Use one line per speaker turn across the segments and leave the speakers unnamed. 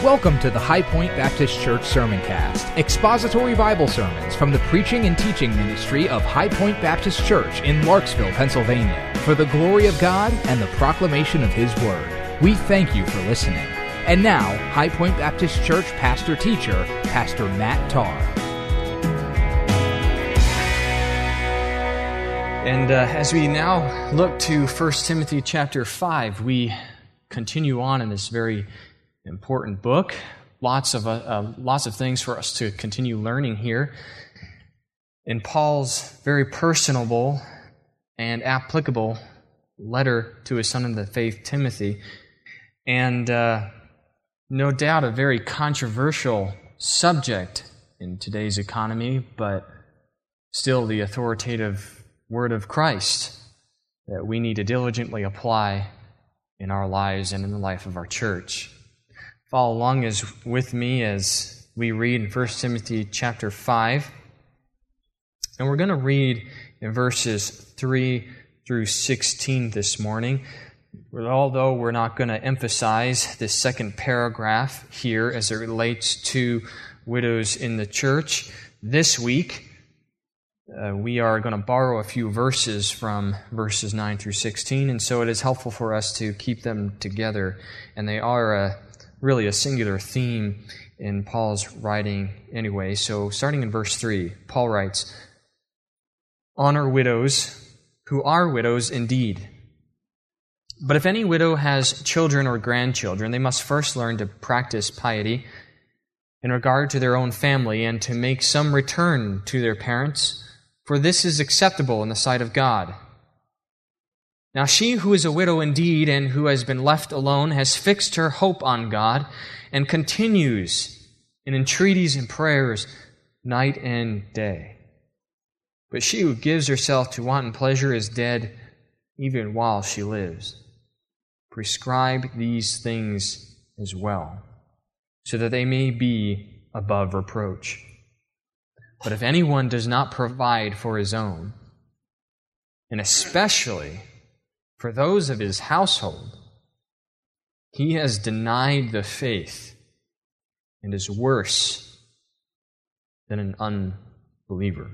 Welcome to the High Point Baptist Church Sermoncast, expository Bible sermons from the preaching and teaching ministry of High Point Baptist Church in Larksville, Pennsylvania, for the glory of God and the proclamation of His Word. We thank you for listening. And now, High Point Baptist Church pastor-teacher, Pastor Matt Tarr.
And as we now look to 1 Timothy chapter 5, we continue on in this very important book. Lots of things for us to continue learning here. In Paul's very personable and applicable letter to his son in the faith, Timothy, and no doubt a very controversial subject in today's economy, but still the authoritative word of Christ that we need to diligently apply in our lives and in the life of our church. Follow along with me as we read in 1 Timothy chapter 5. And we're going to read in verses 3 through 16 this morning. Although we're not going to emphasize this second paragraph here as it relates to widows in the church, this week we are going to borrow a few verses from verses 9 through 16, and so it is helpful for us to keep them together. And they are really a singular theme in Paul's writing anyway. So starting in verse 3, Paul writes, "Honor widows who are widows indeed. But if any widow has children or grandchildren, they must first learn to practice piety in regard to their own family and to make some return to their parents, for this is acceptable in the sight of God. Now she who is a widow indeed and who has been left alone has fixed her hope on God and continues in entreaties and prayers night and day. But she who gives herself to wanton pleasure is dead even while she lives. Prescribe these things as well, so that they may be above reproach. But if anyone does not provide for his own, and especially for those of his household, he has denied the faith and is worse than an unbeliever.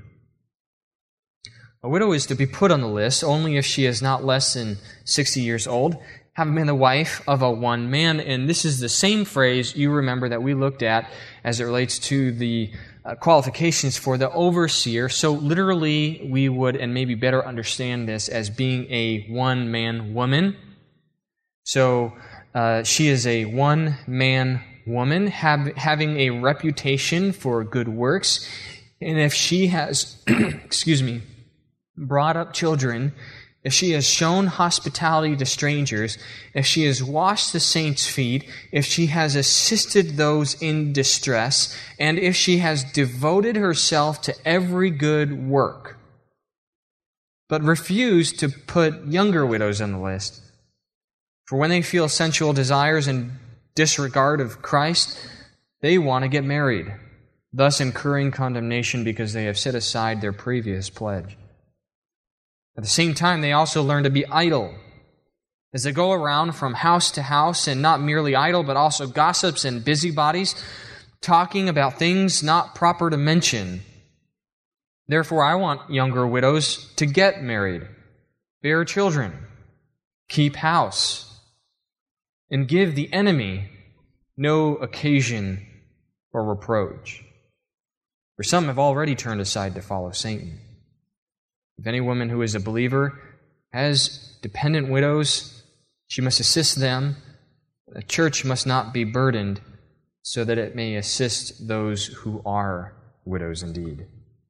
A widow is to be put on the list only if she is not less than 60 years old, having been the wife of a one man." And this is the same phrase you remember that we looked at as it relates to the qualifications for the overseer. So literally, we would, and maybe better understand this as being a one-man woman. So she is a one-man woman having a reputation for good works. And if she has, brought up children, if she has shown hospitality to strangers, if she has washed the saints' feet, if she has assisted those in distress, and if she has devoted herself to every good work, but refused to put younger widows on the list, for when they feel sensual desires and disregard of Christ, they want to get married, thus incurring condemnation because they have set aside their previous pledge. At the same time, they also learn to be idle, as they go around from house to house, and not merely idle, but also gossips and busybodies, talking about things not proper to mention. Therefore, I want younger widows to get married, bear children, keep house, and give the enemy no occasion for reproach. For some have already turned aside to follow Satan. If any woman who is a believer has dependent widows, she must assist them. The church must not be burdened, so that it may assist those who are widows indeed.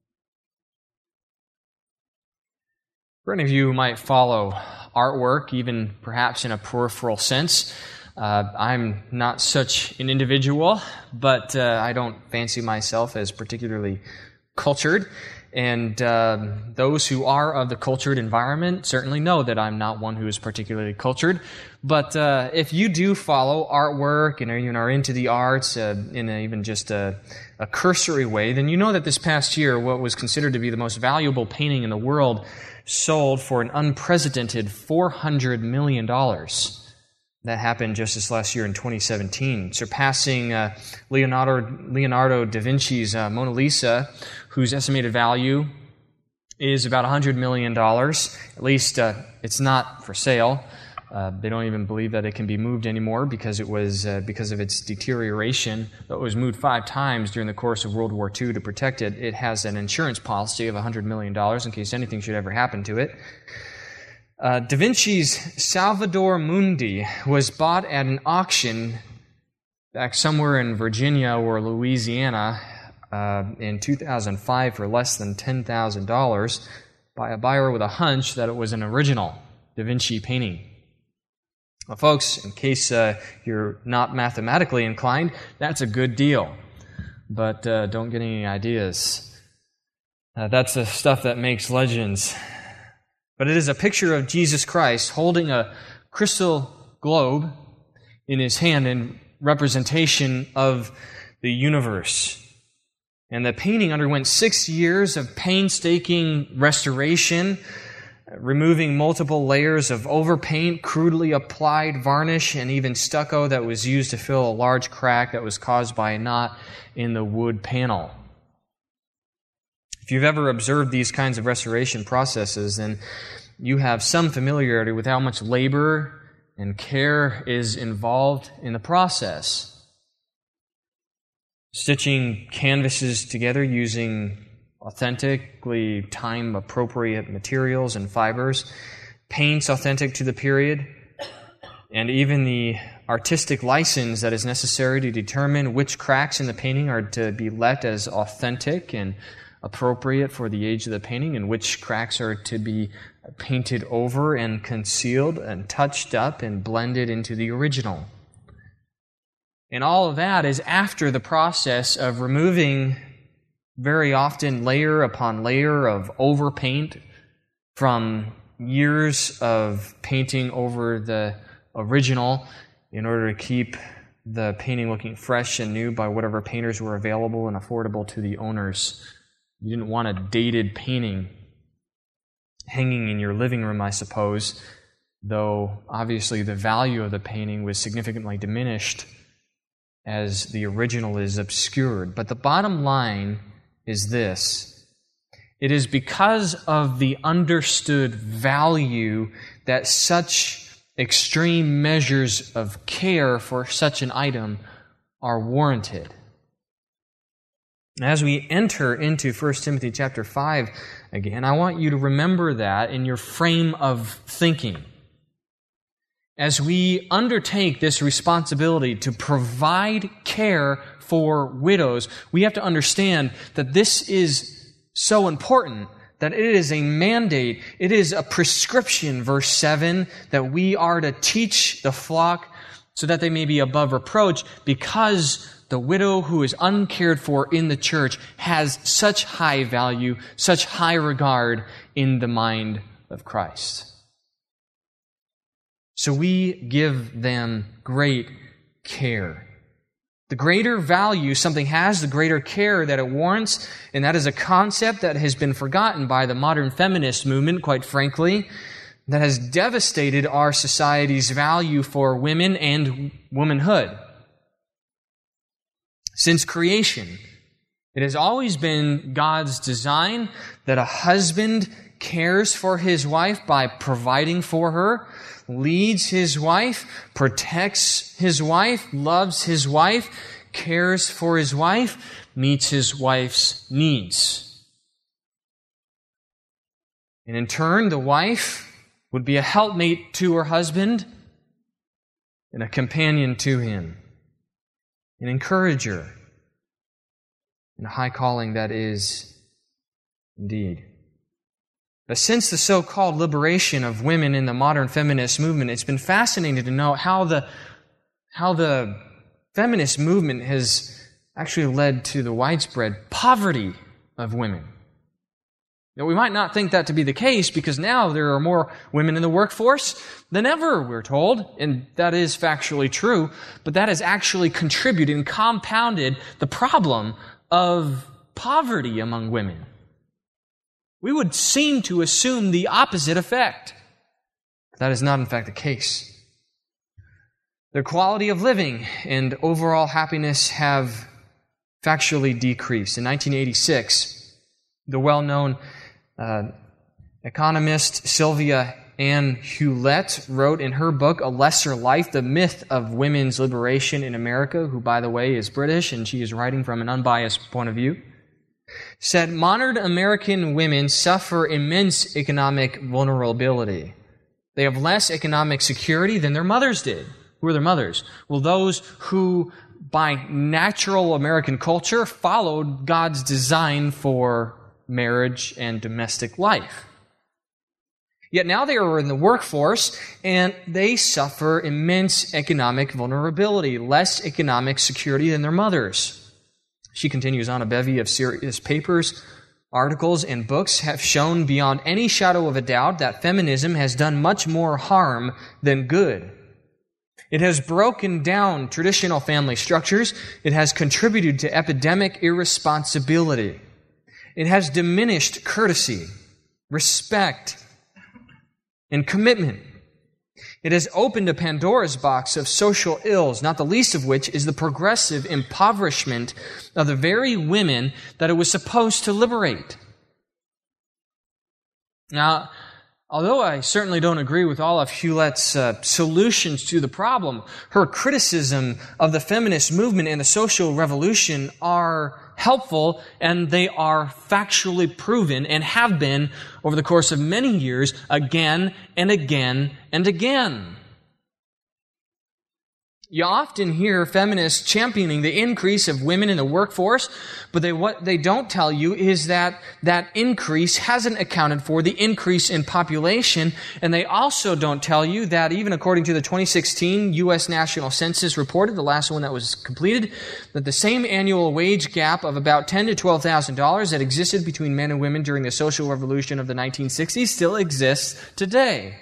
For any of you who might follow artwork, even perhaps in a peripheral sense, I'm not such an individual, but I don't fancy myself as particularly cultured. And those who are of the cultured environment certainly know that I'm not one who is particularly cultured. But if you do follow artwork and even are into the arts in even just a cursory way, then you know that this past year, what was considered to be the most valuable painting in the world sold for an unprecedented $400 million. That happened just this last year in 2017, surpassing Leonardo da Vinci's Mona Lisa, whose estimated value is about $100 million. At least it's not for sale. They don't even believe that it can be moved anymore because it was because of its deterioration. It was moved 5 times during the course of World War II to protect it. It has an insurance policy of $100 million in case anything should ever happen to it. Da Vinci's Salvator Mundi was bought at an auction back somewhere in Virginia or Louisiana in 2005 for less than $10,000 by a buyer with a hunch that it was an original Da Vinci painting. Well, folks, in case you're not mathematically inclined, that's a good deal. But don't get any ideas. That's the stuff that makes legends. But it is a picture of Jesus Christ holding a crystal globe in his hand in representation of the universe. And the painting underwent 6 years of painstaking restoration, removing multiple layers of overpaint, crudely applied varnish, and even stucco that was used to fill a large crack that was caused by a knot in the wood panel. If you've ever observed these kinds of restoration processes, then you have some familiarity with how much labor and care is involved in the process. Stitching canvases together using authentically time-appropriate materials and fibers, paints authentic to the period, and even the artistic license that is necessary to determine which cracks in the painting are to be let as authentic and appropriate for the age of the painting, and which cracks are to be painted over and concealed and touched up and blended into the original. And all of that is after the process of removing very often layer upon layer of overpaint from years of painting over the original in order to keep the painting looking fresh and new by whatever painters were available and affordable to the owners. You didn't want a dated painting hanging in your living room, I suppose, though obviously the value of the painting was significantly diminished as the original is obscured. But the bottom line is this: it is because of the understood value that such extreme measures of care for such an item are warranted. As we enter into 1 Timothy chapter 5 again, I want you to remember that in your frame of thinking. As we undertake this responsibility to provide care for widows, we have to understand that this is so important, that it is a mandate, it is a prescription, verse 7, that we are to teach the flock so that they may be above reproach, because the widow who is uncared for in the church has such high value, such high regard in the mind of Christ. So we give them great care. The greater value something has, the greater care that it warrants, and that is a concept that has been forgotten by the modern feminist movement, quite frankly, that has devastated our society's value for women and womanhood. Since creation, it has always been God's design that a husband cares for his wife by providing for her, leads his wife, protects his wife, loves his wife, cares for his wife, meets his wife's needs. And in turn, the wife would be a helpmate to her husband and a companion to him, an encourager, and a high calling that is indeed. But since the so-called liberation of women in the modern feminist movement, it's been fascinating to know how the feminist movement has actually led to the widespread poverty of women. Now, we might not think that to be the case because now there are more women in the workforce than ever, we're told, and that is factually true, but that has actually contributed and compounded the problem of poverty among women. We would seem to assume the opposite effect. That is not, in fact, the case. Their quality of living and overall happiness have factually decreased. In 1986, the well-known economist Sylvia Ann Hewlett wrote in her book, A Lesser Life, The Myth of Women's Liberation in America, who, by the way, is British, and she is writing from an unbiased point of view, said, modern American women suffer immense economic vulnerability. They have less economic security than their mothers did. Who are their mothers? Well, those who, by natural American culture, followed God's design for marriage and domestic life. Yet now they are in the workforce, and they suffer immense economic vulnerability, less economic security than their mothers. She continues on, a bevy of serious papers, articles, and books have shown beyond any shadow of a doubt that feminism has done much more harm than good. It has broken down traditional family structures. It has contributed to epidemic irresponsibility. It has diminished courtesy, respect, and commitment. It has opened a Pandora's box of social ills, not the least of which is the progressive impoverishment of the very women that it was supposed to liberate. Now, although I certainly don't agree with all of Hewlett's solutions to the problem, her criticism of the feminist movement and the social revolution are helpful, and they are factually proven and have been over the course of many years again and again and again. You often hear feminists championing the increase of women in the workforce, but what they don't tell you is that that increase hasn't accounted for the increase in population, and they also don't tell you that even according to the 2016 U.S. National Census report, the last one that was completed, that the same annual wage gap of about $10,000 to $12,000 that existed between men and women during the social revolution of the 1960s still exists today.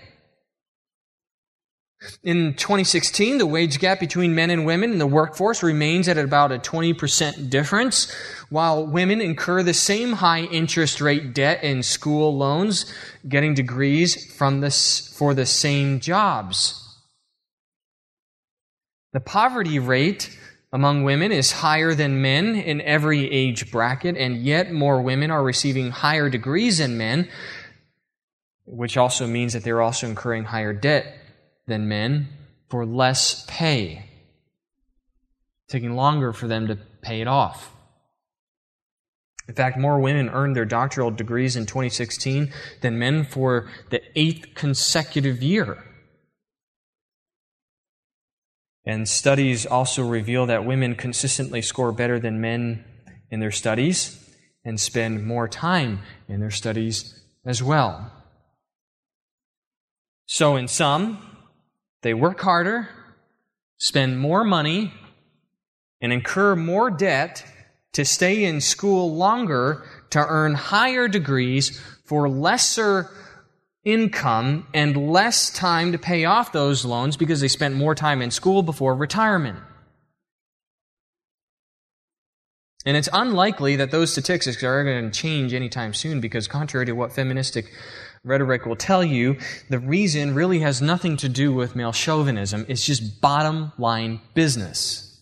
In 2016, the wage gap between men and women in the workforce remains at about a 20% difference, while women incur the same high interest rate debt in school loans, getting degrees for the same jobs. The poverty rate among women is higher than men in every age bracket, and yet more women are receiving higher degrees than men, which also means that they're also incurring higher debt than men for less pay, taking longer for them to pay it off. In fact, more women earned their doctoral degrees in 2016 than men for the 8th consecutive year. And studies also reveal that women consistently score better than men in their studies and spend more time in their studies as well. So in sum, they work harder, spend more money, and incur more debt to stay in school longer to earn higher degrees for lesser income and less time to pay off those loans because they spent more time in school before retirement. And it's unlikely that those statistics are going to change anytime soon because contrary to what feministic rhetoric will tell you, the reason really has nothing to do with male chauvinism. It's just bottom line business.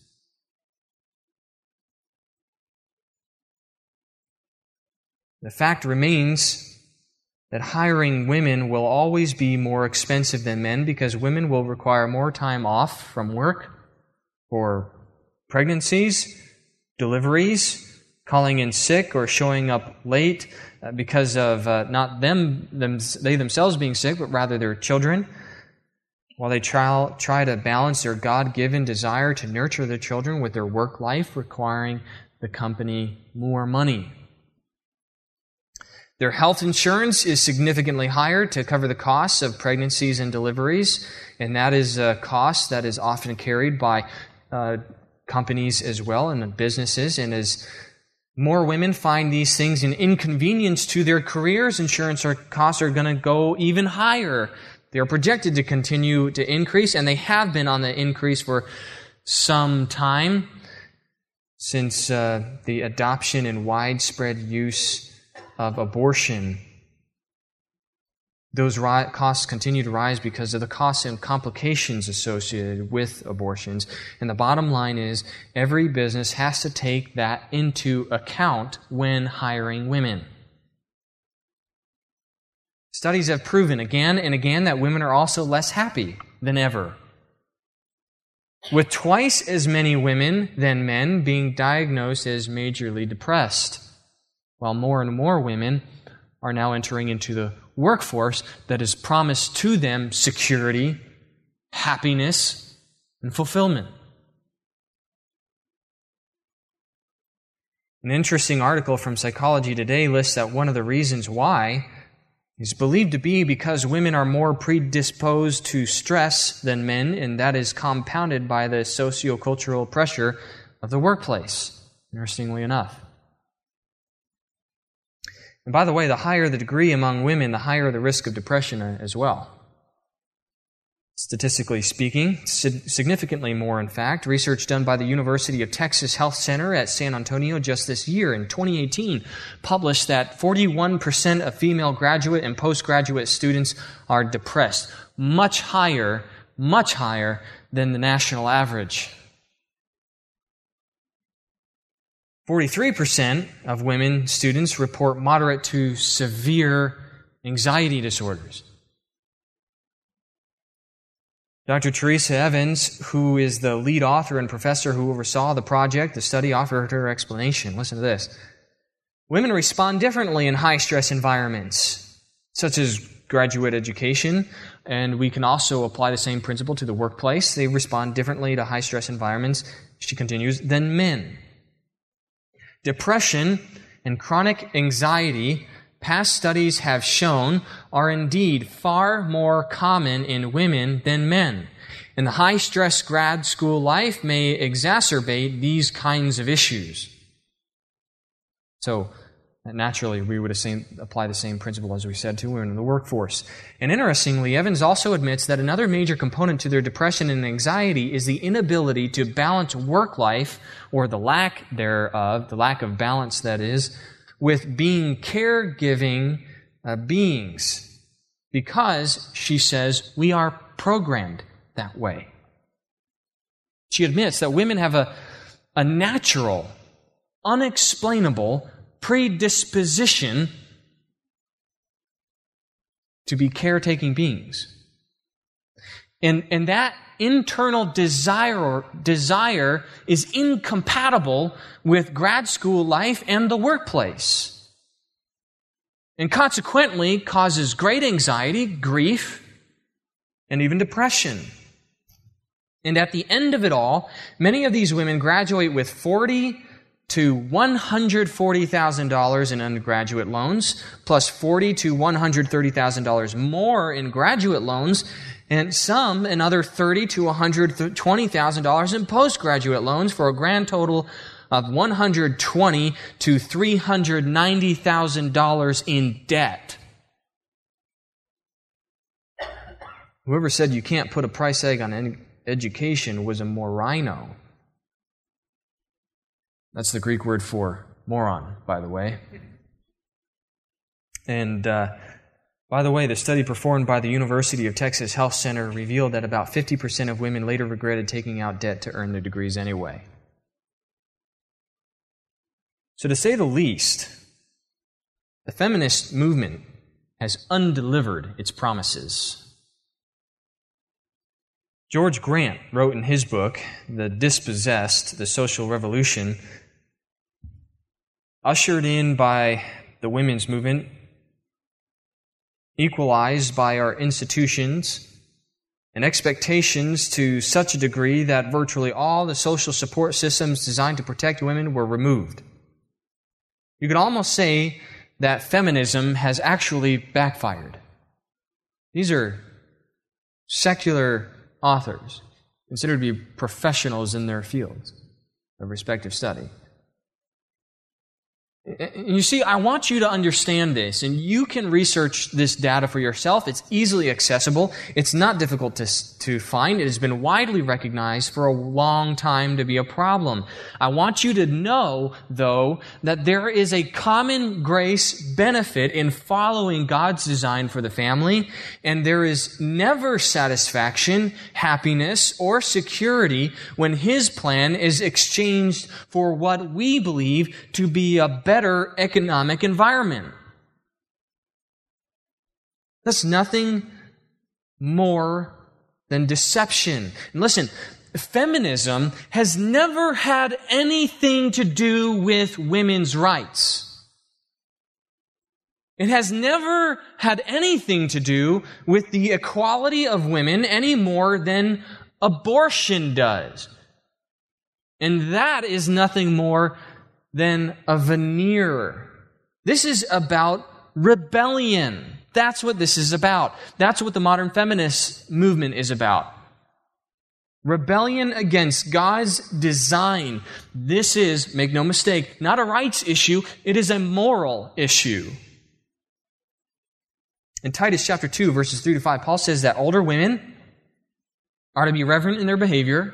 The fact remains that hiring women will always be more expensive than men because women will require more time off from work for pregnancies, deliveries, calling in sick or showing up late because of not they themselves being sick, but rather their children, while they try to balance their God-given desire to nurture their children with their work life, requiring the company more money. Their health insurance is significantly higher to cover the costs of pregnancies and deliveries, and that is a cost that is often carried by companies as well and businesses. And as more women find these things an inconvenience to their careers, insurance costs are going to go even higher. They are projected to continue to increase, and they have been on the increase for some time since the adoption and widespread use of abortion. Those costs continue to rise because of the costs and complications associated with abortions. And the bottom line is, every business has to take that into account when hiring women. Studies have proven again and again that women are also less happy than ever, with twice as many women than men being diagnosed as majorly depressed, while more and more women are now entering into the workforce that has promised to them security, happiness, and fulfillment. An interesting article from Psychology Today lists that one of the reasons why is believed to be because women are more predisposed to stress than men, and that is compounded by the sociocultural pressure of the workplace, interestingly enough. And by the way, the higher the degree among women, the higher the risk of depression as well. Statistically speaking, significantly more in fact. Research done by the University of Texas Health Center at San Antonio just this year in 2018 published that 41% of female graduate and postgraduate students are depressed, much higher than the national average. 43% of women students report moderate to severe anxiety disorders. Dr. Teresa Evans, who is the lead author and professor who oversaw the project, the study, offered her explanation. Listen to this. Women respond differently in high-stress environments, such as graduate education, and we can also apply the same principle to the workplace. They respond differently to high-stress environments, she continues, than men. Depression and chronic anxiety, past studies have shown, are indeed far more common in women than men. And the high-stress grad school life may exacerbate these kinds of issues. So, naturally, we would apply the same principle as we said to women in the workforce. And interestingly, Evans also admits that another major component to their depression and anxiety is the inability to balance work life, or the lack thereof, the lack of balance that is, with being caregiving beings. Because, she says, we are programmed that way. She admits that women have a natural, unexplainable predisposition to be caretaking beings. And that internal desire is incompatible with grad school life and the workplace, and consequently causes great anxiety, grief, and even depression. And at the end of it all, many of these women graduate with $40,000 to $140,000 in undergraduate loans, plus $40,000 to $130,000 more in graduate loans, and some another $30,000 to $120,000 in postgraduate loans, for a grand total of $120,000 to $390,000 in debt. Whoever said you can't put a price tag on education was a morino. That's the Greek word for moron, by the way. And by the way, the study performed by the University of Texas Health Center revealed that about 50% of women later regretted taking out debt to earn their degrees anyway. So to say the least, the feminist movement has undelivered its promises. George Grant wrote in his book, The Dispossessed, The Social Revolution, ushered in by the women's movement, equalized by our institutions and expectations to such a degree that virtually all the social support systems designed to protect women were removed. You could almost say that feminism has actually backfired. These are secular authors, considered to be professionals in their fields of respective study. You see, I want you to understand this, and you can research this data for yourself. It's easily accessible. It's not difficult to find. It has been widely recognized for a long time to be a problem. I want you to know, though, that there is a common grace benefit in following God's design for the family, and there is never satisfaction, happiness, or security when His plan is exchanged for what we believe to be a better economic environment. That's nothing more than deception. And listen, feminism has never had anything to do with women's rights. It has never had anything to do with the equality of women any more than abortion does. And that is nothing more than a veneer. This is about rebellion. That's what this is about. That's what the modern feminist movement is about. Rebellion against God's design. This is, make no mistake, not a rights issue. It is a moral issue. In Titus chapter 2, verses 3 to 5, Paul says that older women are to be reverent in their behavior,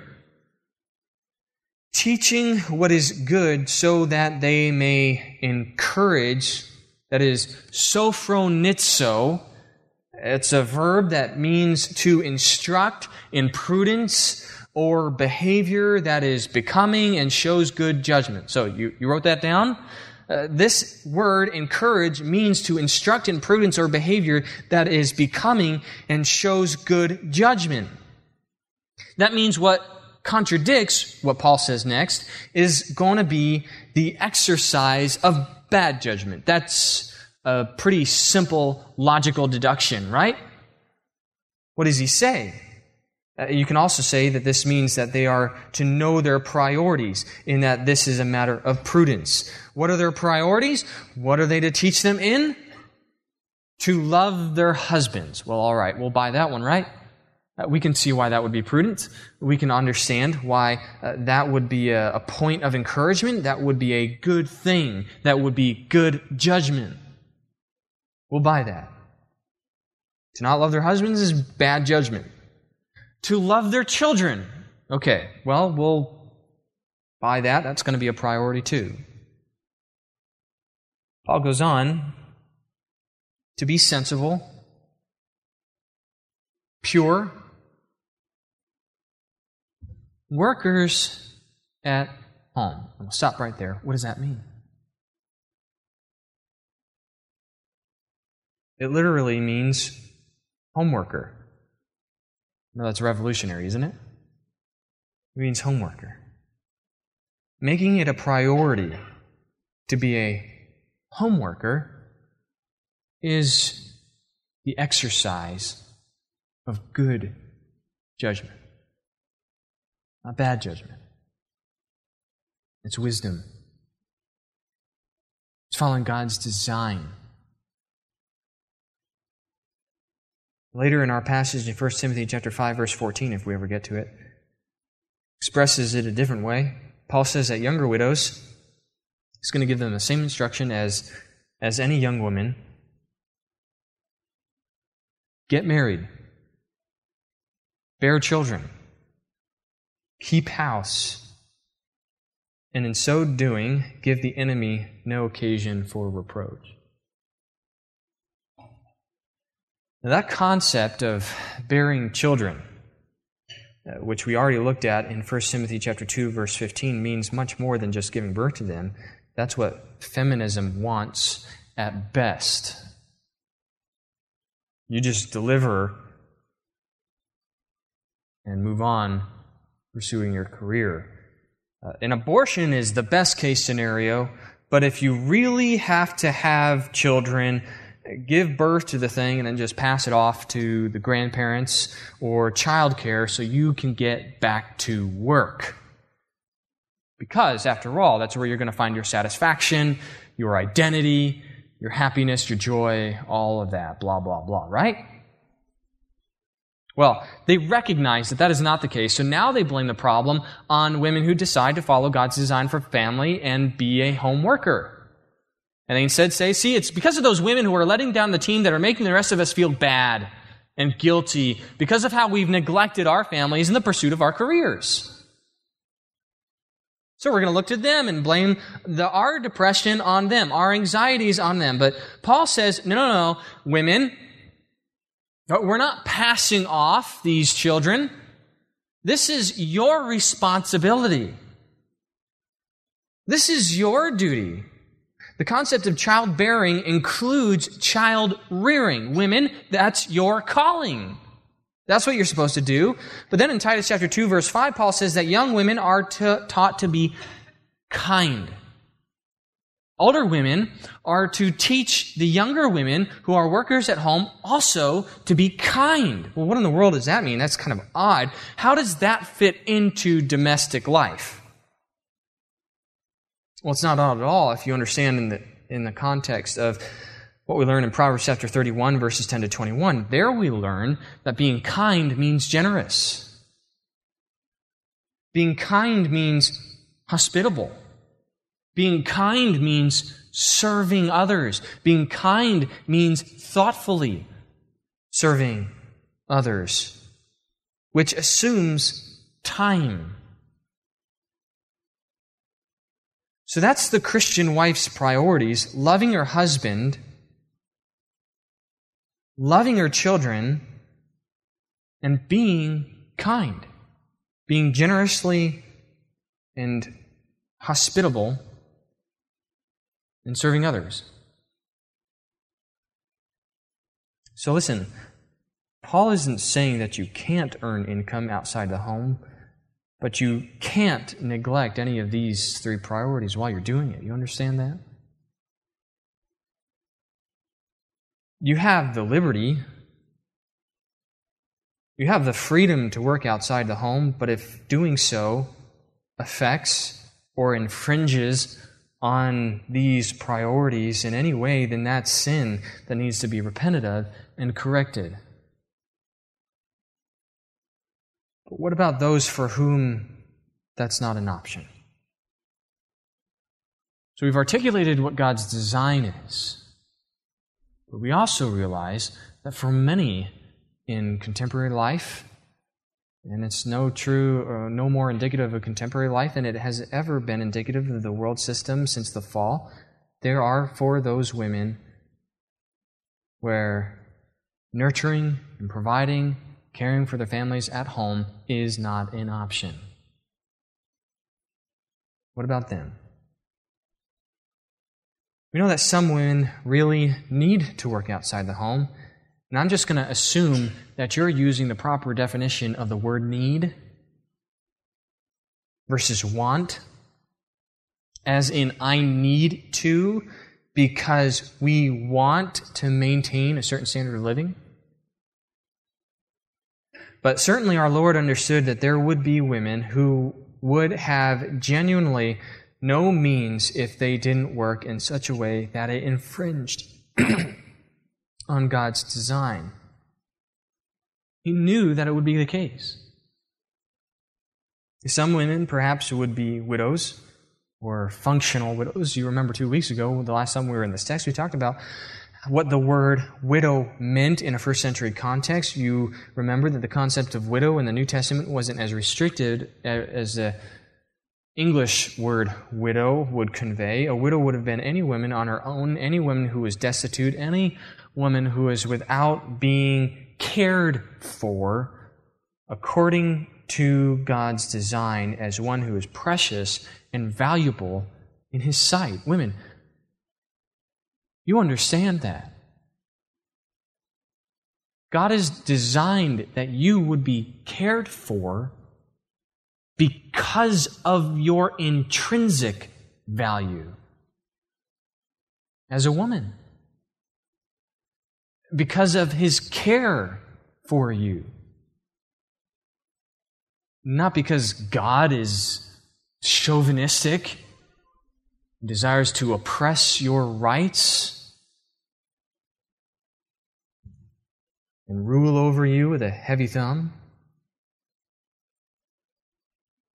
teaching what is good so that they may encourage, that is, sophronitzo. It's a verb that means to instruct in prudence or behavior that is becoming and shows good judgment. So you wrote that down? This word, encourage, means to instruct in prudence or behavior that is becoming and shows good judgment. That means what contradicts what Paul says next is going to be the exercise of bad judgment. That's a pretty simple logical deduction, right? What does he say? You can also say that this means that they are to know their priorities, in that this is a matter of prudence. What are their priorities? What are they to teach them in? To love their husbands. Well, all right, we'll buy that one, right? We can see why that would be prudent. We can understand why that would be a point of encouragement. That would be a good thing. That would be good judgment. We'll buy that. To not love their husbands is bad judgment. To love their children. Okay, well, we'll buy that. That's going to be a priority too. Paul goes on to be sensible, pure, workers at home. We'll stop right there. What does that mean? It literally means home worker. No, that's revolutionary, isn't it? It means home worker. Making it a priority to be a home worker is the exercise of good judgment. Not bad judgment. It's wisdom. It's following God's design. Later in our passage in 1 Timothy chapter 5, verse 14, if we ever get to it, expresses it a different way. Paul says that younger widows, he's going to give them the same instruction as any young woman. Get married. Bear children. Keep house. And in so doing, give the enemy no occasion for reproach. Now, that concept of bearing children, which we already looked at in 1 Timothy chapter 2, verse 15, means much more than just giving birth to them. That's what feminism wants at best. You just deliver and move on pursuing your career. An abortion is the best case scenario, but if you really have to have children, give birth to the thing and then just pass it off to the grandparents or childcare so you can get back to work. Because, after all, that's where you're going to find your satisfaction, your identity, your happiness, your joy, all of that, blah, blah, blah, right? Well, they recognize that that is not the case, so now they blame the problem on women who decide to follow God's design for family and be a home worker. And they instead say, see, it's because of those women who are letting down the team that are making the rest of us feel bad and guilty because of how we've neglected our families in the pursuit of our careers. So we're going to look to them and blame our depression on them, our anxieties on them. But Paul says, no, women, we're not passing off these children. This is your responsibility. This is your duty. The concept of childbearing includes child rearing. Women, that's your calling. That's what you're supposed to do. But then in Titus chapter 2, verse 5, Paul says that young women are taught to be kind. Older women are to teach the younger women who are workers at home also to be kind. Well, what in the world does that mean? That's kind of odd. How does that fit into domestic life? Well, it's not odd at all if you understand in the context of what we learn in Proverbs chapter 31, verses 10 to 21. There we learn that being kind means generous. Being kind means hospitable. Being kind means serving others. Being kind means thoughtfully serving others, which assumes time. So that's the Christian wife's priorities: loving her husband, loving her children, and being kind, being generously and hospitable, and serving others. So listen, Paul isn't saying that you can't earn income outside the home, but you can't neglect any of these three priorities while you're doing it. You understand that? You have the liberty, you have the freedom to work outside the home, but if doing so affects or infringes on these priorities in any way, then that's sin that needs to be repented of and corrected. But what about those for whom that's not an option? So we've articulated what God's design is. But we also realize that for many in contemporary life, and it's no more indicative of contemporary life than it has ever been indicative of the world system since the fall, there are for those women where nurturing and providing, caring for their families at home is not an option. What about them? We know that some women really need to work outside the home, and I'm just going to assume that you're using the proper definition of the word need versus want, as in I need to because we want to maintain a certain standard of living. But certainly our Lord understood that there would be women who would have genuinely no means if they didn't work in such a way that it infringed on God's design. He knew that it would be the case. Some women perhaps would be widows or functional widows. You remember 2 weeks ago, the last time we were in this text, we talked about what the word widow meant in a first century context. You remember that the concept of widow in the New Testament wasn't as restricted as the English word widow would convey. A widow would have been any woman on her own, any woman who was destitute, any woman who is without being cared for according to God's design as one who is precious and valuable in His sight. Women, you understand that. God has designed that you would be cared for because of your intrinsic value as a woman. Because of His care for you. Not because God is chauvinistic, desires to oppress your rights and rule over you with a heavy thumb.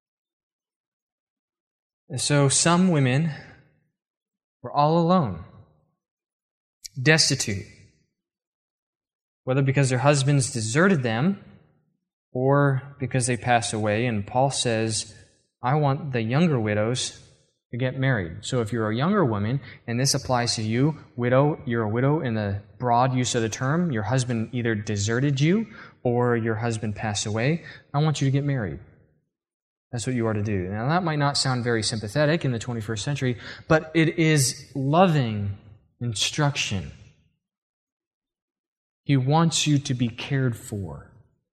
And so some women were all alone destitute, whether because their husbands deserted them or because they pass away. And Paul says, I want the younger widows to get married. So if you're a younger woman, and this applies to you, widow, you're a widow in the broad use of the term, your husband either deserted you or your husband passed away, I want you to get married. That's what you are to do. Now that might not sound very sympathetic in the 21st century, but it is loving instruction. He wants you to be cared for.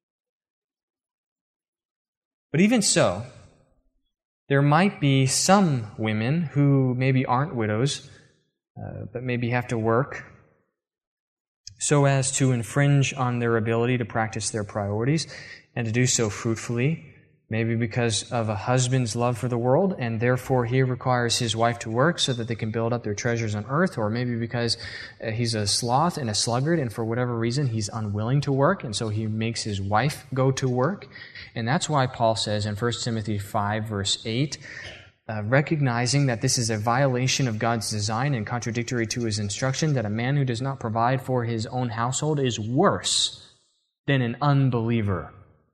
But even so, there might be some women who maybe aren't widows, but maybe have to work so as to infringe on their ability to practice their priorities and to do so fruitfully, maybe because of a husband's love for the world, and therefore he requires his wife to work so that they can build up their treasures on earth, or maybe because he's a sloth and a sluggard, and for whatever reason he's unwilling to work, and so he makes his wife go to work. And that's why Paul says in 1 Timothy 5, verse 8, recognizing that this is a violation of God's design and contradictory to his instruction, that a man who does not provide for his own household is worse than an unbeliever.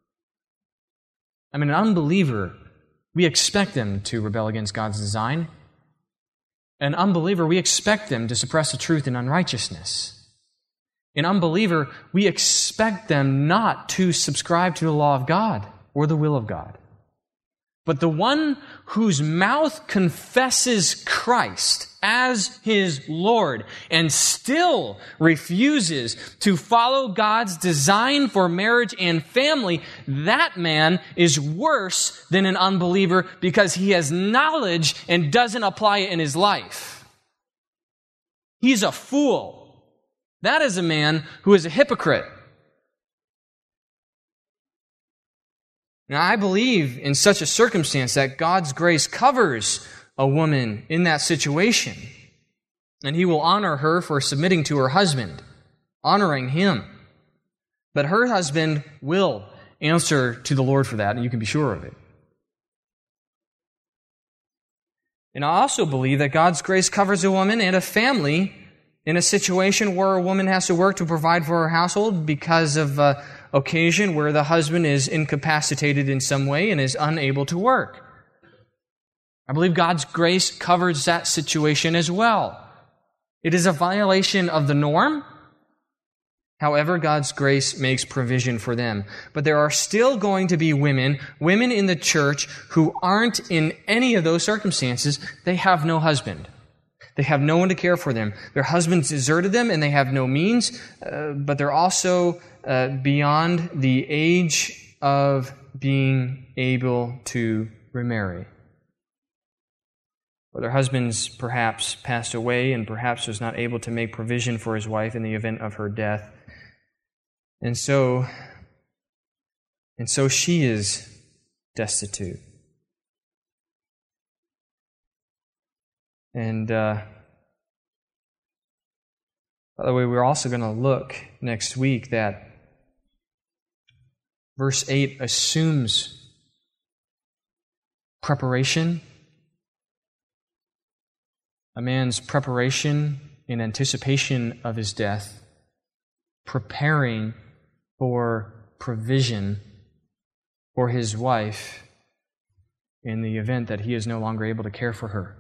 I mean, an unbeliever, we expect them to rebel against God's design. An unbeliever, we expect them to suppress the truth in unrighteousness. An unbeliever, we expect them not to subscribe to the law of God or the will of God. But the one whose mouth confesses Christ as his Lord and still refuses to follow God's design for marriage and family, that man is worse than an unbeliever because he has knowledge and doesn't apply it in his life. He's a fool. That is a man who is a hypocrite. Now, I believe in such a circumstance that God's grace covers a woman in that situation, and He will honor her for submitting to her husband, honoring him. But her husband will answer to the Lord for that, and you can be sure of it. And I also believe that God's grace covers a woman and a family in a situation where a woman has to work to provide for her household because of occasion where the husband is incapacitated in some way and is unable to work. I believe God's grace covers that situation as well. It is a violation of the norm. However, God's grace makes provision for them. But there are still going to be women in the church who aren't in any of those circumstances. They have no husband. They have no one to care for them. Their husbands deserted them and they have no means, but they're also beyond the age of being able to remarry. Or their husbands perhaps passed away and perhaps was not able to make provision for his wife in the event of her death. And so she is destitute. And by the way, we're also going to look next week that verse 8 assumes preparation, a man's preparation in anticipation of his death, preparing for provision for his wife in the event that he is no longer able to care for her.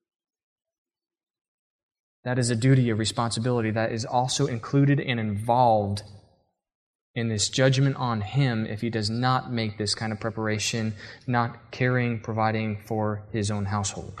That is a duty, a responsibility that is also included and involved in this judgment on him if he does not make this kind of preparation, not caring, providing for his own household.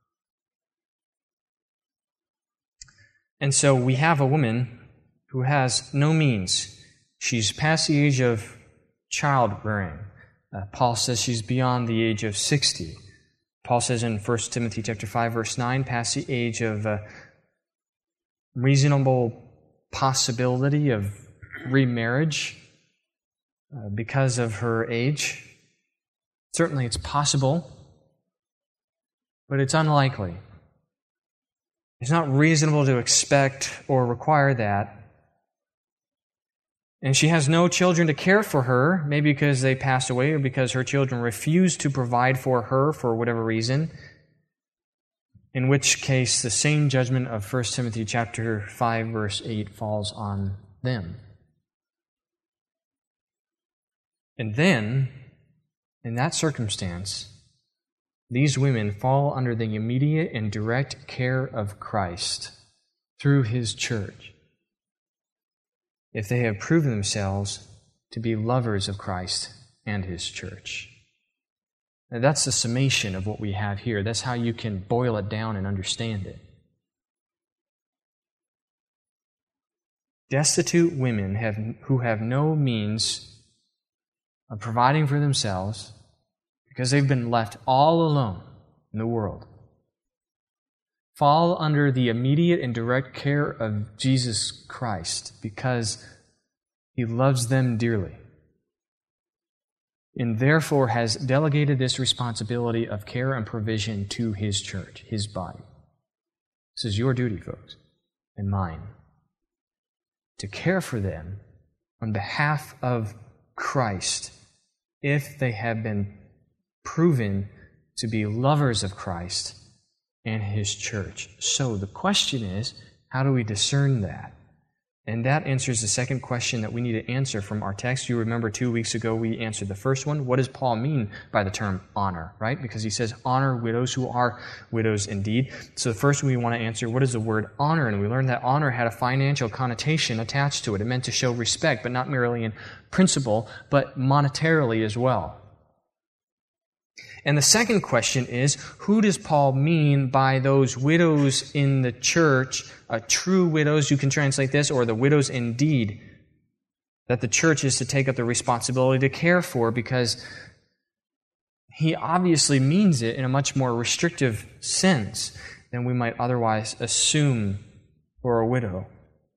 And so we have a woman who has no means. She's past the age of childbearing. Paul says she's beyond the age of 60. Paul says in 1 Timothy chapter 5, verse 9, past the age of reasonable possibility of remarriage because of her age. Certainly it's possible, but it's unlikely. It's not reasonable to expect or require that. And she has no children to care for her, maybe because they passed away or because her children refused to provide for her for whatever reason. in which case the same judgment of 1 Timothy chapter 5, verse 8 falls on them. And then, in that circumstance, these women fall under the immediate and direct care of Christ through His church, if they have proven themselves to be lovers of Christ and His church. Now, that's the summation of what we have here. That's how you can boil it down and understand it. Destitute women who have no means of providing for themselves because they've been left all alone in the world fall under the immediate and direct care of Jesus Christ because He loves them dearly and therefore has delegated this responsibility of care and provision to His church, His body. This is your duty, folks, and mine, to care for them on behalf of Christ if they have been proven to be lovers of Christ and His church. So the question is, how do we discern that? And that answers the second question that we need to answer from our text. You remember 2 weeks ago we answered the first one. What does Paul mean by the term honor, right? Because he says, honor widows who are widows indeed. So first we want to answer, what is the word honor? And we learned that honor had a financial connotation attached to it. It meant to show respect, but not merely in principle, but monetarily as well. And the second question is, who does Paul mean by those widows in the church, true widows, you can translate this, or the widows indeed, that the church is to take up the responsibility to care for, because he obviously means it in a much more restrictive sense than we might otherwise assume for a widow.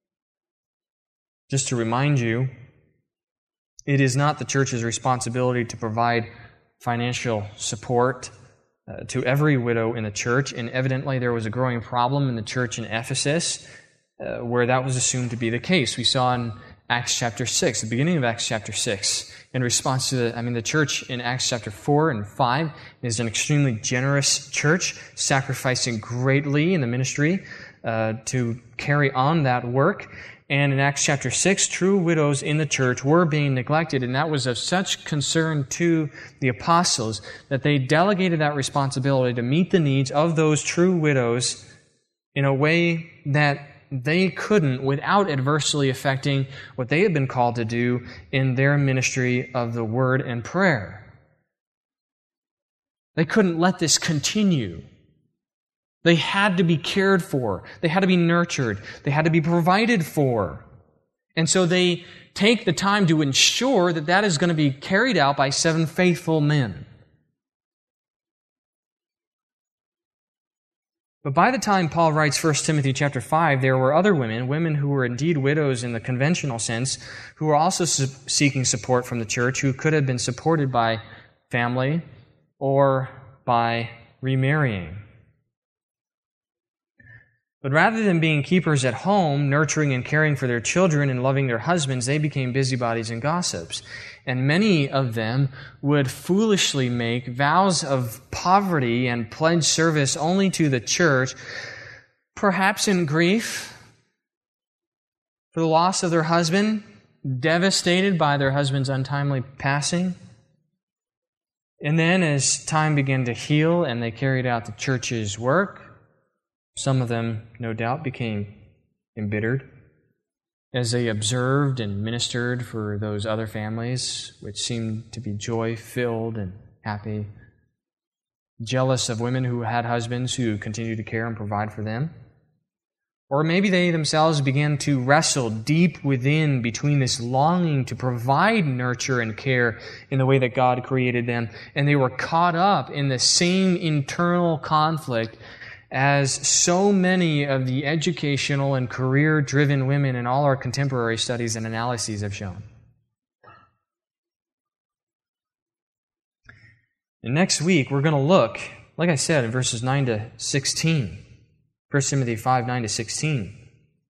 Just to remind you, it is not the church's responsibility to provide financial support to every widow in the church, and evidently there was a growing problem in the church in Ephesus where that was assumed to be the case. We saw in Acts chapter 6, the beginning of Acts chapter 6, in response to the church in Acts chapter 4 and 5 is an extremely generous church, sacrificing greatly in the ministry to carry on that work. And in Acts chapter 6, true widows in the church were being neglected, and that was of such concern to the apostles that they delegated that responsibility to meet the needs of those true widows in a way that they couldn't without adversely affecting what they had been called to do in their ministry of the word and prayer. They couldn't let this continue. They had to be cared for. They had to be nurtured. They had to be provided for. And so they take the time to ensure that that is going to be carried out by 7 faithful men. But by the time Paul writes 1 Timothy chapter 5, there were other women who were indeed widows in the conventional sense, who were also seeking support from the church, who could have been supported by family or by remarrying. But rather than being keepers at home, nurturing and caring for their children and loving their husbands, they became busybodies and gossips. And many of them would foolishly make vows of poverty and pledge service only to the church, perhaps in grief for the loss of their husband, devastated by their husband's untimely passing. And then as time began to heal and they carried out the church's work, some of them, no doubt, became embittered as they observed and ministered for those other families, which seemed to be joy-filled and happy, jealous of women who had husbands who continued to care and provide for them. Or maybe they themselves began to wrestle deep within between this longing to provide nurture and care in the way that God created them, and they were caught up in the same internal conflict as so many of the educational and career-driven women in all our contemporary studies and analyses have shown. And next week, we're going to look, like I said, in verses 9 to 16. 1 Timothy 5, 9 to 16.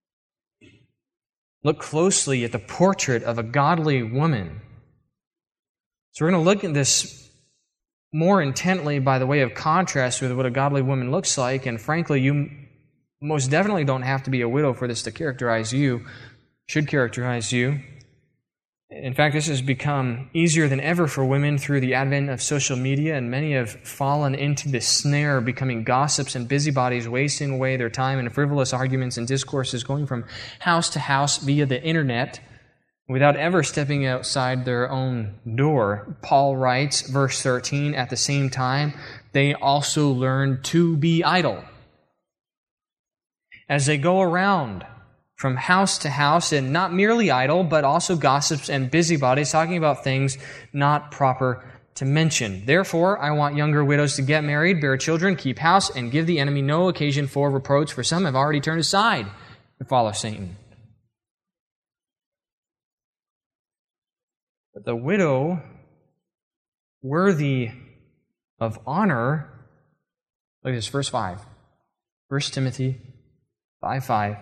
Look closely at the portrait of a godly woman. So we're going to look at this more intently by the way of contrast with what a godly woman looks like, and frankly, you most definitely don't have to be a widow for this to characterize you, should characterize you. In fact, this has become easier than ever for women through the advent of social media, and many have fallen into the snare of becoming gossips and busybodies, wasting away their time in frivolous arguments and discourses, going from house to house via the internet without ever stepping outside their own door. Paul writes, verse 13, at the same time, they also learn to be idle. As they go around from house to house, and not merely idle, but also gossips and busybodies, talking about things not proper to mention. Therefore, I want younger widows to get married, bear children, keep house, and give the enemy no occasion for reproach, for some have already turned aside to follow Satan. But the widow, worthy of honor, look at this, verse 5. 1 Timothy 5:5.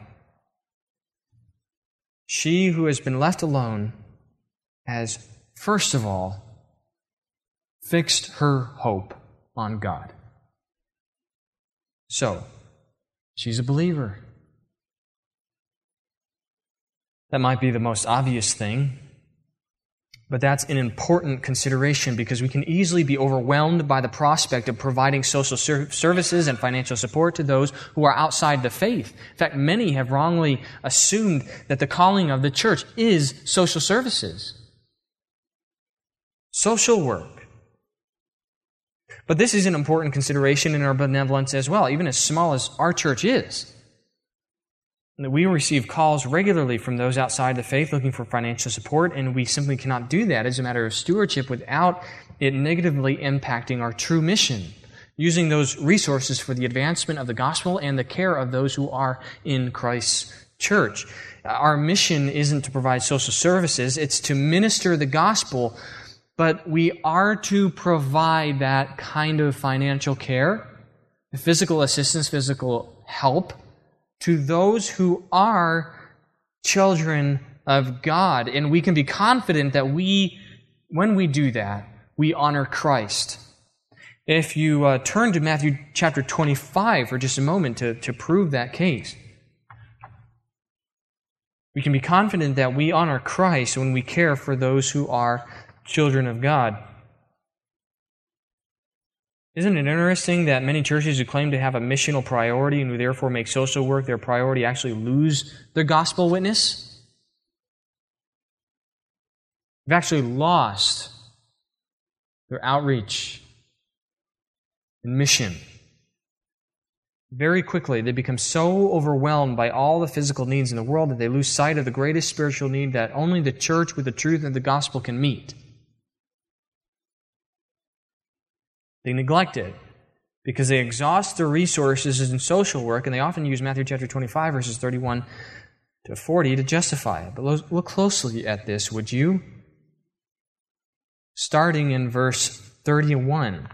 She who has been left alone has, first of all, fixed her hope on God. So, she's a believer. That might be the most obvious thing, but that's an important consideration because we can easily be overwhelmed by the prospect of providing social services and financial support to those who are outside the faith. In fact, many have wrongly assumed that the calling of the church is social services, social work. But this is an important consideration in our benevolence as well, even as small as our church is. We receive calls regularly from those outside the faith looking for financial support, and we simply cannot do that as a matter of stewardship without it negatively impacting our true mission, using those resources for the advancement of the gospel and the care of those who are in Christ's church. Our mission isn't to provide social services, it's to minister the gospel, but we are to provide that kind of financial care, physical assistance, physical help, to those who are children of God. And we can be confident that when we do that, we honor Christ. If you turn to Matthew chapter 25 for just a moment to prove that case, we can be confident that we honor Christ when we care for those who are children of God. Isn't it interesting that many churches who claim to have a missional priority and who therefore make social work their priority actually lose their gospel witness? They've actually lost their outreach and mission. Very quickly, they become so overwhelmed by all the physical needs in the world that they lose sight of the greatest spiritual need that only the church with the truth of the gospel can meet. They neglect it because they exhaust their resources in social work, and they often use Matthew chapter 25, verses 31 to 40 to justify it. But look closely at this, would you? Starting in verse 31.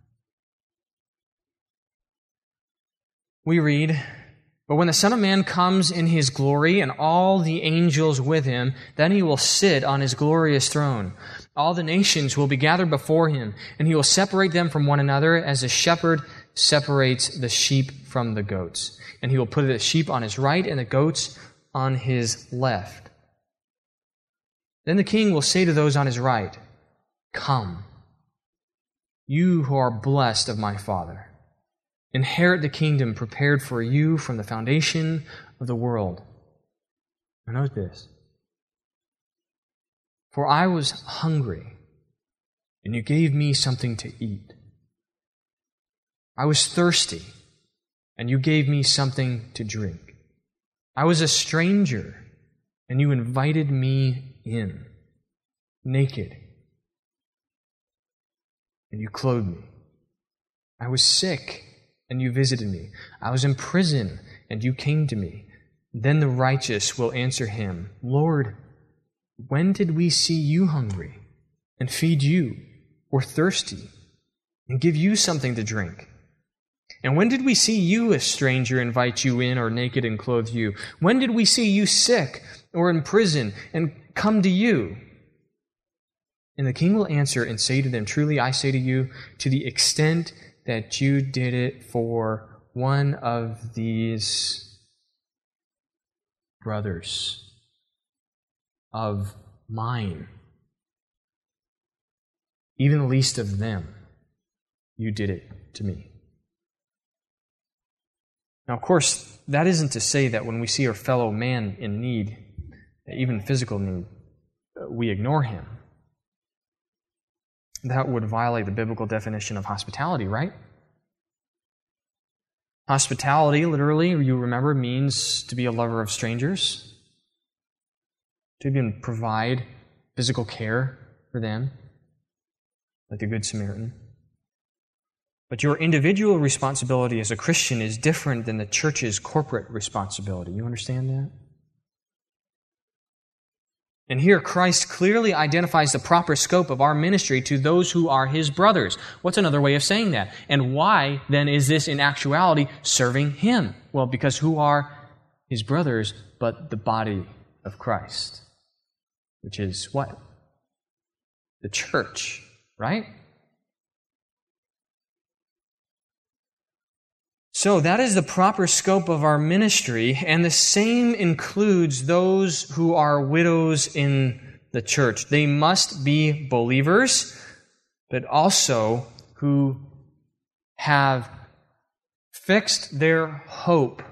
We read, "But when the Son of Man comes in His glory and all the angels with Him, then He will sit on His glorious throne. All the nations will be gathered before Him, and He will separate them from one another as a shepherd separates the sheep from the goats. And He will put the sheep on His right and the goats on His left. Then the King will say to those on His right, 'Come, you who are blessed of my Father. Inherit the kingdom prepared for you from the foundation of the world.'" Now note this. "For I was hungry, and you gave me something to eat. I was thirsty, and you gave me something to drink. I was a stranger, and you invited me in. Naked, and you clothed me. I was sick, and you visited me. I was in prison, and you came to me.' Then the righteous will answer Him, 'Lord, when did we see you hungry and feed you, or thirsty and give you something to drink? And when did we see you a stranger, invite you in, or naked and clothe you? When did we see you sick or in prison and come to you?' And the king will answer and say to them, truly I say to you, to the extent that you did it for one of these brothers of mine, even the least of them, you did it to me. Now, of course, that isn't to say that when we see our fellow man in need, even physical need, we ignore him. That would violate the biblical definition of hospitality, right? Hospitality, literally, you remember, means to be a lover of strangers, to even provide physical care for them, like the Good Samaritan. But your individual responsibility as a Christian is different than the church's corporate responsibility. You understand that? And here Christ clearly identifies the proper scope of our ministry to those who are His brothers. What's another way of saying that? And why, then, is this in actuality serving Him? Well, because who are His brothers but the body of Christ? Which is what? The church, right? So that is the proper scope of our ministry, and the same includes those who are widows in the church. They must be believers, but also who have fixed their hope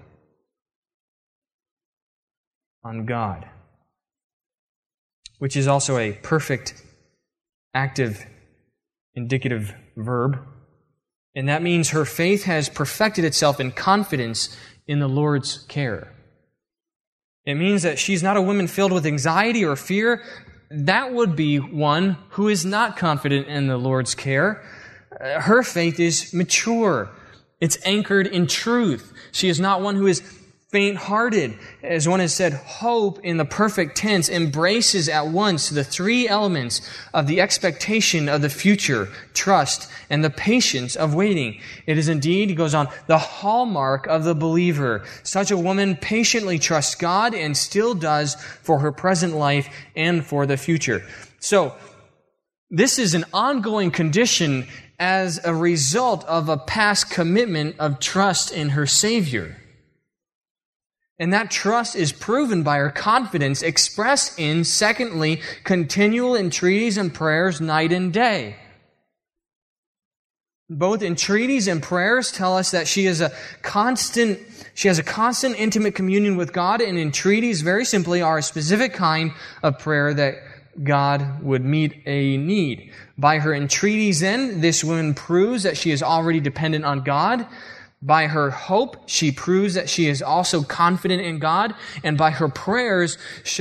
on God, which is also a perfect active indicative verb. And that means her faith has perfected itself in confidence in the Lord's care. It means that she's not a woman filled with anxiety or fear. That would be one who is not confident in the Lord's care. Her faith is mature. It's anchored in truth. She is not one who is faint-hearted. As one has said, hope in the perfect tense embraces at once the three elements of the expectation of the future, trust, and the patience of waiting. It is indeed, he goes on, the hallmark of the believer. Such a woman patiently trusts God and still does for her present life and for the future. So, this is an ongoing condition as a result of a past commitment of trust in her Savior. And that trust is proven by her confidence expressed in, secondly, continual entreaties and prayers night and day. Both entreaties and prayers tell us that she has a constant intimate communion with God, and entreaties, very simply, are a specific kind of prayer that God would meet a need. By her entreaties, then, this woman proves that she is already dependent on God. By her hope, she proves that she is also confident in God, and by her prayers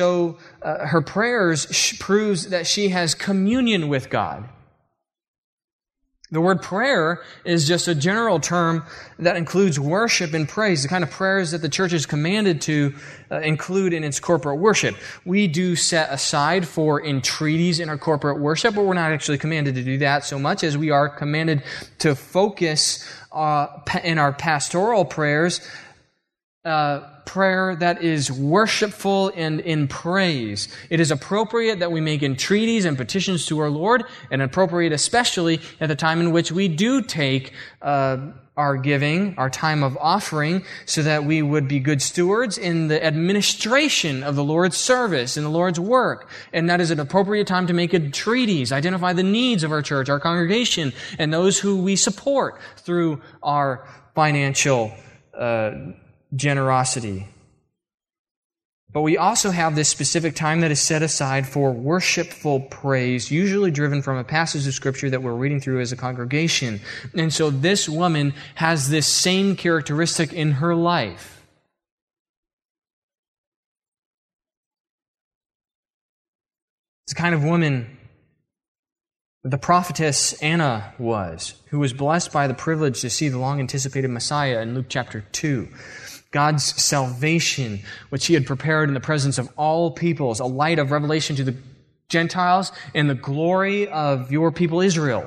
proves that she has communion with God. The word prayer is just a general term that includes worship and praise, the kind of prayers that the church is commanded to include in its corporate worship. We do set aside for entreaties in our corporate worship, but we're not actually commanded to do that so much as we are commanded to focus in our pastoral prayers, prayer that is worshipful and in praise. It is appropriate that we make entreaties and petitions to our Lord, and appropriate especially at the time in which we do take our giving, our time of offering, so that we would be good stewards in the administration of the Lord's service, in the Lord's work. And that is an appropriate time to make entreaties, identify the needs of our church, our congregation, and those who we support through our financial generosity. But we also have this specific time that is set aside for worshipful praise, usually driven from a passage of Scripture that we're reading through as a congregation. And so this woman has this same characteristic in her life. It's the kind of woman the prophetess Anna was, who was blessed by the privilege to see the long-anticipated Messiah in Luke chapter 2. God's salvation, which He had prepared in the presence of all peoples, a light of revelation to the Gentiles and the glory of your people Israel.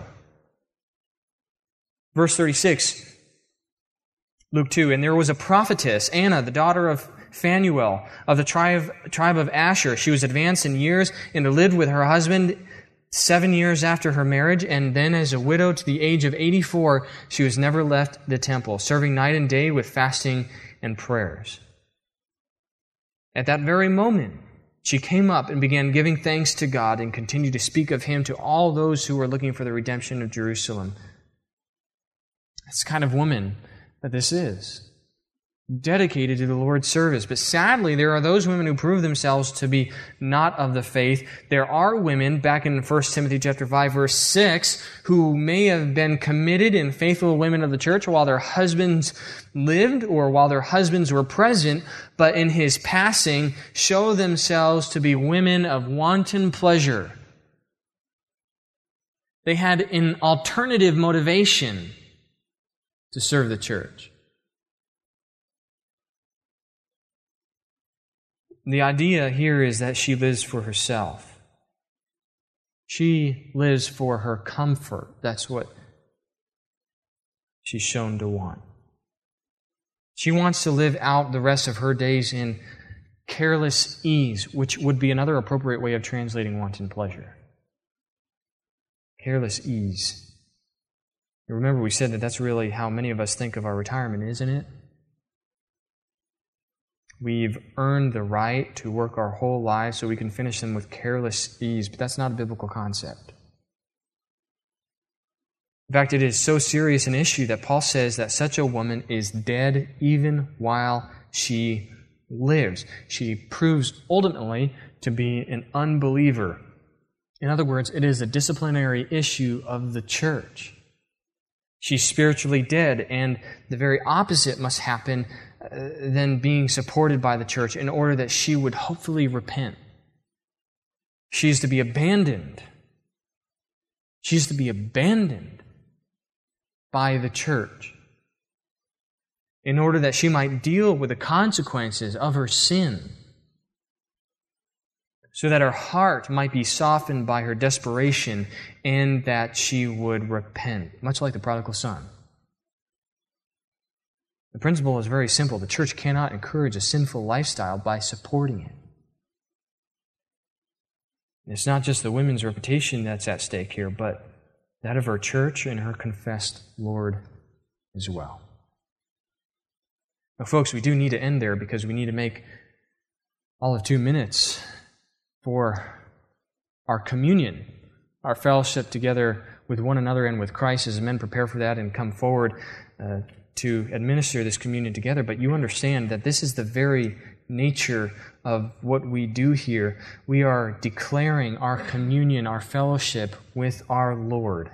Verse 36, Luke 2, and there was a prophetess, Anna, the daughter of Phanuel, of the tribe of Asher. She was advanced in years and lived with her husband 7 years after her marriage, and then as a widow to the age of 84, she was never left the temple, serving night and day with fasting and prayers. At that very moment, she came up and began giving thanks to God and continued to speak of Him to all those who were looking for the redemption of Jerusalem. That's the kind of woman that this is, dedicated to the Lord's service. But sadly, there are those women who prove themselves to be not of the faith. There are women, back in 1 Timothy chapter 5, verse 6, who may have been committed and faithful women of the church while their husbands lived or while their husbands were present, but in his passing show themselves to be women of wanton pleasure. They had an alternative motivation to serve the church. The idea here is that she lives for herself. She lives for her comfort. That's what she's shown to want. She wants to live out the rest of her days in careless ease, which would be another appropriate way of translating wanton pleasure. Careless ease. You remember we said that that's really how many of us think of our retirement, isn't it? We've earned the right to work our whole lives so we can finish them with careless ease, but that's not a biblical concept. In fact, it is so serious an issue that Paul says that such a woman is dead even while she lives. She proves ultimately to be an unbeliever. In other words, it is a disciplinary issue of the church. She's spiritually dead, and the very opposite must happen than being supported by the church in order that she would hopefully repent. She is to be abandoned. She is to be abandoned by the church in order that she might deal with the consequences of her sin, so that her heart might be softened by her desperation and that she would repent, much like the prodigal son. The principle is very simple. The church cannot encourage a sinful lifestyle by supporting it. It's not just the women's reputation that's at stake here, but that of her church and her confessed Lord as well. Now, folks, we do need to end there because we need to make all of 2 minutes for our communion, our fellowship together with one another and with Christ as men prepare for that and come forward to administer this communion together. But you understand that this is the very nature of what we do here. We are declaring our communion, our fellowship with our Lord.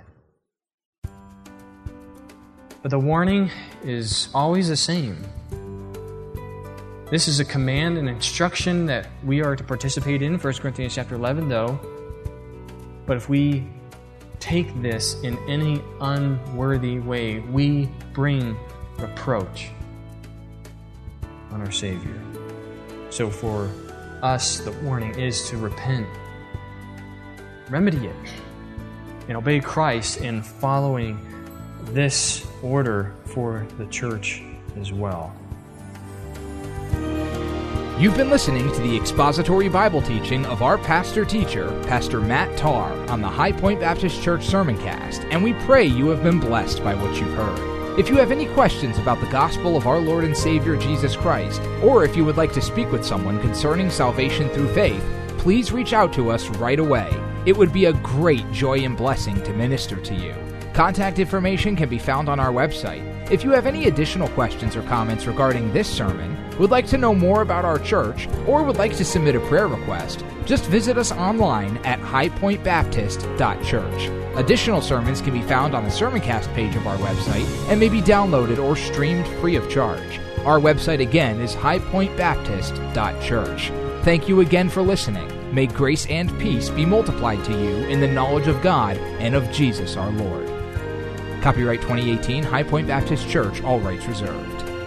But the warning is always the same. This is a command and instruction that we are to participate in, 1 Corinthians chapter 11, though. But if we take this in any unworthy way, we bring reproach on our Savior. So for us, the warning is to repent, remedy it, and obey Christ in following this order for the church as well.
You've been listening to the expository Bible teaching of our pastor-teacher, Pastor Matt Tarr, on the High Point Baptist Church Sermoncast, and we pray you have been blessed by what you've heard. If you have any questions about the gospel of our Lord and Savior Jesus Christ, or if you would like to speak with someone concerning salvation through faith, please reach out to us right away. It would be a great joy and blessing to minister to you. Contact information can be found on our website. If you have any additional questions or comments regarding this sermon, would like to know more about our church, or would like to submit a prayer request, just visit us online at highpointbaptist.church. Additional sermons can be found on the Sermoncast page of our website and may be downloaded or streamed free of charge. Our website again is highpointbaptist.church. Thank you again for listening. May grace and peace be multiplied to you in the knowledge of God and of Jesus our Lord. Copyright 2018, High Point Baptist Church, all rights reserved.